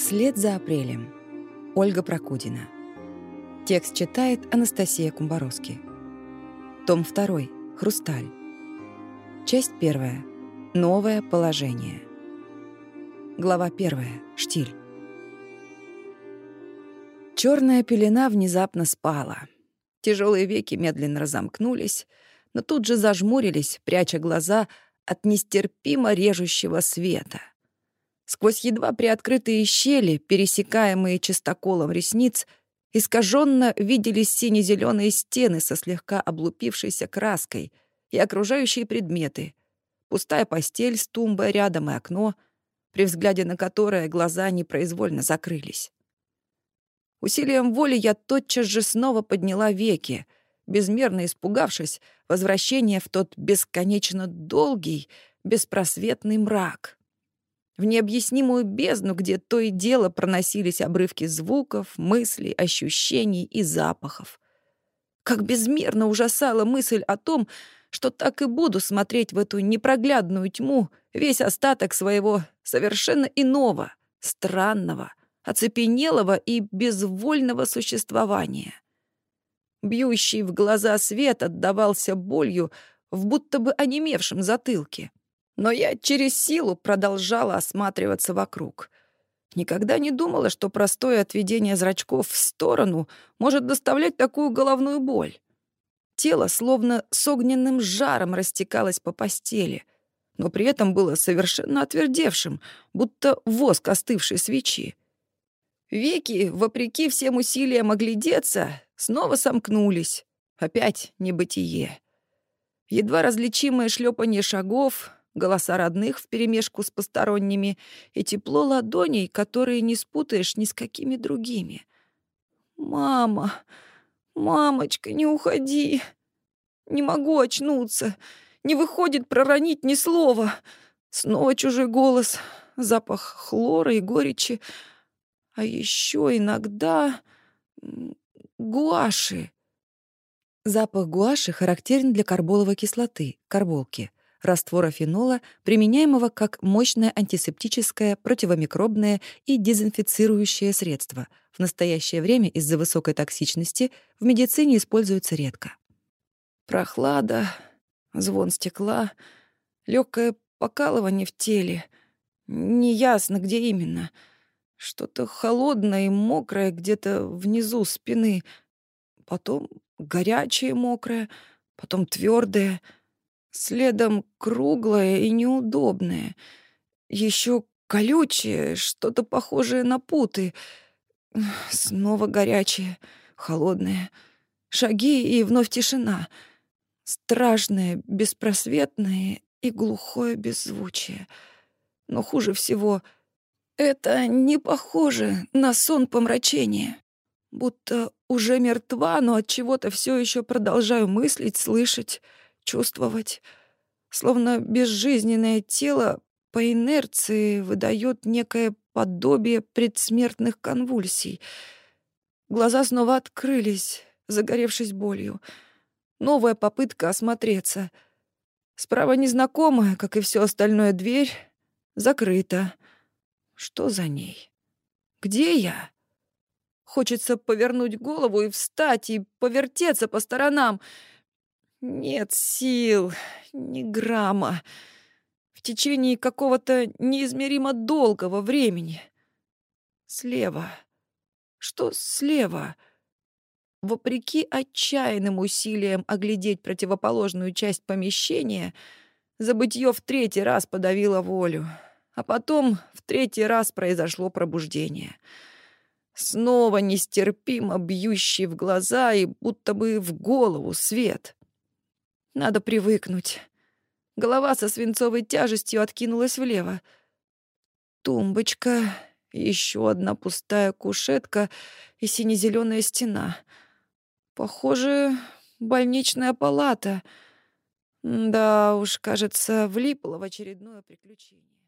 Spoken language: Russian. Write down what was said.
Вслед за апрелем. Ольга Прокудина. Текст читает Анастасия Кумбаровски. Том 2. Хрусталь. Часть 1. Новое положение. Глава 1. Штиль. Черная пелена внезапно спала. Тяжелые веки медленно разомкнулись, но тут же зажмурились, пряча глаза от нестерпимо режущего света. Сквозь едва приоткрытые щели, пересекаемые чистоколом ресниц, искаженно виделись сине-зеленые стены со слегка облупившейся краской и окружающие предметы. Пустая постель с тумбой рядом и окно, при взгляде на которое глаза непроизвольно закрылись. Усилием воли я тотчас же снова подняла веки, безмерно испугавшись возвращения в тот бесконечно долгий, беспросветный мрак. В необъяснимую бездну, где то и дело проносились обрывки звуков, мыслей, ощущений и запахов. Как безмерно ужасала мысль о том, что так и буду смотреть в эту непроглядную тьму весь остаток своего совершенно иного, странного, оцепенелого и безвольного существования. Бьющий в глаза свет отдавался болью в будто бы онемевшем затылке. Но я через силу продолжала осматриваться вокруг. Никогда не думала, что простое отведение зрачков в сторону может доставлять такую головную боль. Тело словно с огненным жаром растекалось по постели, но при этом было совершенно отвердевшим, будто воск остывшей свечи. Веки, вопреки всем усилиям оглядеться, снова сомкнулись. Опять небытие. Едва различимое шлепанье шагов, голоса родных вперемешку с посторонними и тепло ладоней, которые не спутаешь ни с какими другими. «Мама! Мамочка, не уходи! Не могу очнуться! Не выходит проронить ни слова!» Снова чужой голос, запах хлора и горечи. А еще иногда гуаши. Запах гуаши характерен для карболовой кислоты, карболки, раствора фенола, применяемого как мощное антисептическое, противомикробное и дезинфицирующее средство. В настоящее время из-за высокой токсичности в медицине используется редко. Прохлада, звон стекла, легкое покалывание в теле. Неясно, где именно. Что-то холодное и мокрое где-то внизу спины. Потом горячее мокрое, потом твердое. Следом круглое и неудобное. Еще колючее, что-то похожее на путы. Снова горячее, холодное. Шаги и вновь тишина. Страшное, беспросветное и глухое беззвучие. Но хуже всего — это не похоже на сон помрачения. Будто уже мертва, но от чего-то все еще продолжаю мыслить, слышать, чувствовать. Словно безжизненное тело по инерции выдает некое подобие предсмертных конвульсий. Глаза снова открылись, загоревшись болью. Новая попытка осмотреться. Справа незнакомая, как и все остальное, дверь закрыта. Что за ней? Где я? Хочется повернуть голову и встать, и повертеться по сторонам. Нет сил, ни грамма. В течение какого-то неизмеримо долгого времени. Слева. Что слева? Вопреки отчаянным усилиям оглядеть противоположную часть помещения, забытье в 3-й раз подавило волю. А потом в 3-й раз произошло пробуждение. Снова нестерпимо бьющий в глаза и будто бы в голову свет. Надо привыкнуть. Голова со свинцовой тяжестью откинулась влево. Тумбочка, еще одна пустая кушетка и сине-зеленая стена. Похоже, больничная палата. Да уж, кажется, влипла в очередное приключение.